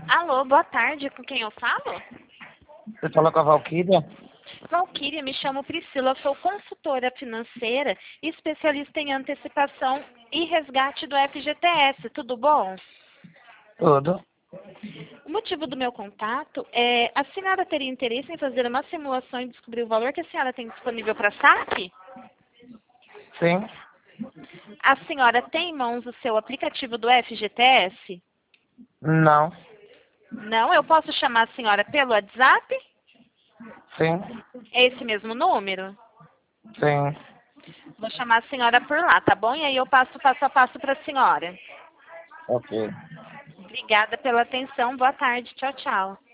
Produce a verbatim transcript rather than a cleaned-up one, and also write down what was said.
Alô, boa tarde, com quem eu falo? Você falou com a Valquíria? Valquíria, me chamo Priscila, sou consultora financeira e especialista em antecipação e resgate do F G T S, tudo bom? Tudo. O motivo do meu contato é, a senhora teria interesse em fazer uma simulação e descobrir o valor que a senhora tem disponível para saque? Sim. A senhora tem em mãos o seu aplicativo do F G T S? Não. Não, eu posso chamar a senhora pelo WhatsApp? Sim. É esse mesmo número? Sim. Vou chamar a senhora por lá, tá bom? E aí eu passo passo a passo para a senhora. Ok. Obrigada pela atenção. Boa tarde. Tchau, tchau.